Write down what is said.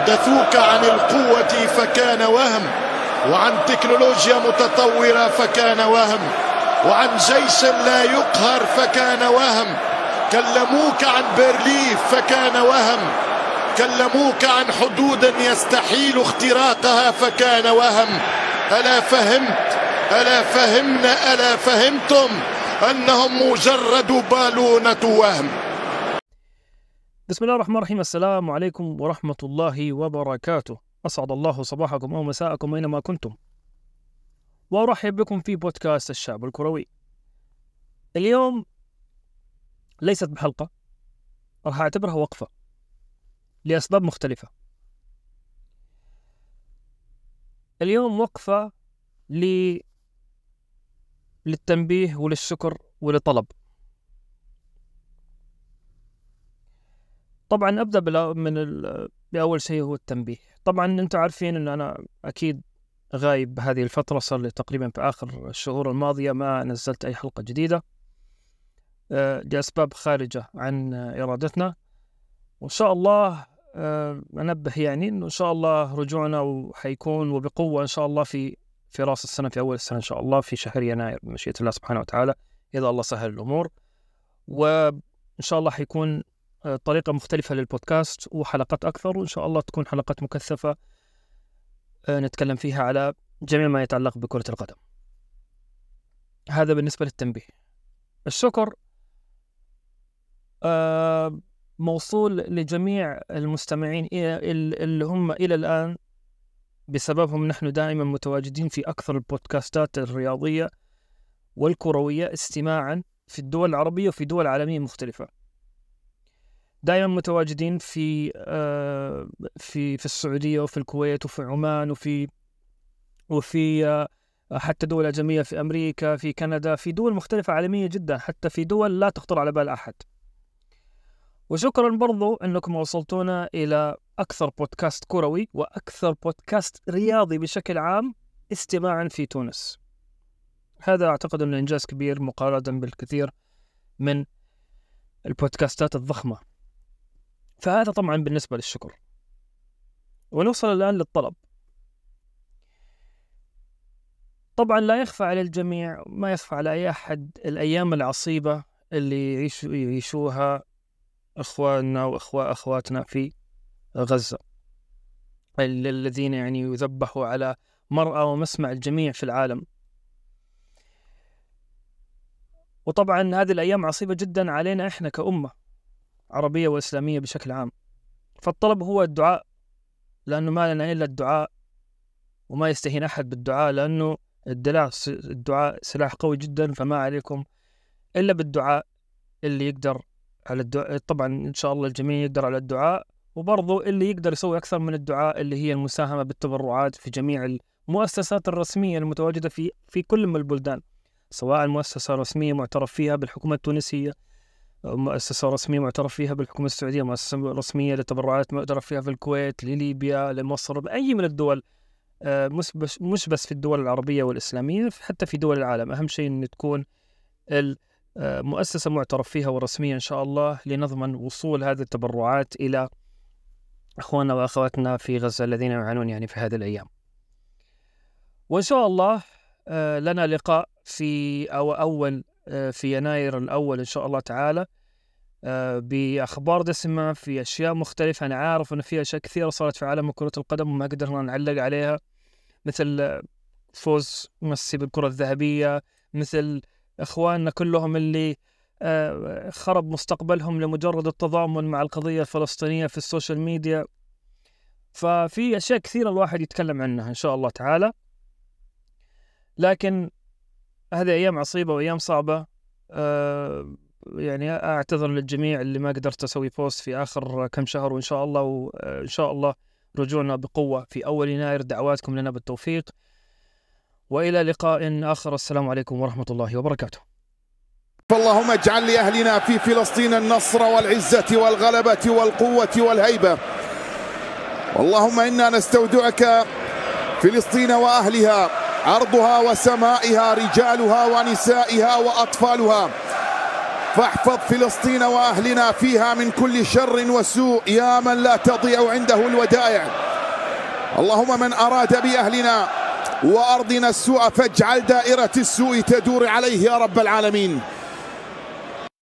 حدثوك عن القوة فكان وهم، وعن تكنولوجيا متطورة فكان وهم، وعن جيش لا يقهر فكان وهم. كلموك عن برلين فكان وهم، كلموك عن حدود يستحيل اختراقها فكان وهم. ألا فهمت؟ ألا فهمنا؟ ألا فهمتم أنهم مجرد بالونة وهم؟ بسم الله الرحمن الرحيم. السلام عليكم ورحمة الله وبركاته. أسعد الله صباحكم أو مساءكم أينما كنتم، وأرحب بكم في بودكاست الشعب الكروي. اليوم ليست بحلقة، راح أعتبرها وقفة لأسباب مختلفة. اليوم وقفة للتنبيه وللشكر وللطلب. طبعا أبدأ بأول شيء هو التنبيه. طبعا أنتم عارفين أن أنا أكيد غايب هذه الفترة، صار لي تقريبا في آخر الشهور الماضية ما نزلت أي حلقة جديدة لأسباب خارجة عن إرادتنا. وإن شاء الله أنبه إنه إن شاء الله رجوعنا وحيكون وبقوة إن شاء الله في رأس السنة، في أول السنة إن شاء الله في شهر يناير بمشيئة الله سبحانه وتعالى، إذا الله سهل الأمور. وإن شاء الله حيكون طريقة مختلفة للبودكاست وحلقات أكثر، وإن شاء الله تكون حلقات مكثفة نتكلم فيها على جميع ما يتعلق بكرة القدم. هذا بالنسبة للتنبيه. الشكر موصول لجميع المستمعين اللي هم إلى الآن بسببهم نحن دائما متواجدين في أكثر البودكاستات الرياضية والكروية استماعا في الدول العربية وفي دول عالمية مختلفة. دائما متواجدين في السعودية وفي الكويت وفي عمان وفي حتى دول أجنبية في أمريكا، في كندا، في دول مختلفة عالمية جدا، حتى في دول لا تخطر على بال أحد. وشكرا برضو أنكم وصلتونا إلى أكثر بودكاست كروي وأكثر بودكاست رياضي بشكل عام استماعا في تونس. هذا أعتقد أنه إنجاز كبير مقارنة بالكثير من البودكاستات الضخمة. فهذا طبعا بالنسبة للشكر. ونوصل الآن للطلب. طبعا لا يخفى على الجميع، ما يخفى على أي أحد، الأيام العصيبة اللي يعيشوها أخواننا وأخواتنا في غزة، الذين يذبحوا على مرأى ومسمع الجميع في العالم. وطبعا هذه الأيام عصيبة جدا علينا إحنا كأمة عربية وإسلامية بشكل عام. فالطلب هو الدعاء، لأنه ما لنا إلا الدعاء، وما يستهين أحد بالدعاء، لأنه الدعاء سلاح قوي جدا. فما عليكم إلا بالدعاء. اللي يقدر على الدعاء طبعا إن شاء الله الجميع يقدر على الدعاء، وبرضو اللي يقدر يسوي أكثر من الدعاء اللي هي المساهمة بالتبرعات في جميع المؤسسات الرسمية المتواجدة في كل من البلدان، سواء مؤسسة رسمية معترف فيها بالحكومة التونسية، مؤسسة رسمية معترف فيها بالحكومة السعودية، مؤسسة رسمية للتبرعات معترف فيها في الكويت، لليبيا، لمصر، بأي من الدول، مش بس في الدول العربية والإسلامية، حتى في دول العالم. أهم شيء أن تكون المؤسسة معترف فيها ورسمية إن شاء الله، لنضمن وصول هذه التبرعات إلى أخواننا وأخواتنا في غزة الذين يعانون في هذه الأيام. وإن شاء الله لنا لقاء في يناير الأول إن شاء الله تعالى بأخبار دسمة، في أشياء مختلفة. أنا عارف أن في أشياء كثيرة صارت في عالم كرة القدم وما قدرنا نعلق عليها، مثل فوز ميسي بالكرة الذهبية، مثل إخواننا كلهم اللي خرب مستقبلهم لمجرد التضامن مع القضية الفلسطينية في السوشيال ميديا. ففي أشياء كثيرة الواحد يتكلم عنها إن شاء الله تعالى. لكن هذه أيام عصيبة وأيام صعبة. أعتذر للجميع اللي ما قدرت أسوي بوست في آخر كم شهر، وإن شاء الله رجوعنا بقوة في أول يناير. دعواتكم لنا بالتوفيق، وإلى لقاء آخر. السلام عليكم ورحمة الله وبركاته. فاللهم اجعل لأهلنا في فلسطين النصر والعزة والغلبة والقوة والهيبة. اللهم إنا نستودعك فلسطين وأهلها، أرضها وسمائها، رجالها ونسائها وأطفالها. فاحفظ فلسطين وأهلنا فيها من كل شر وسوء يا من لا تضيع عنده الودائع. اللهم من أراد بأهلنا وأرضنا السوء فاجعل دائرة السوء تدور عليه يا رب العالمين.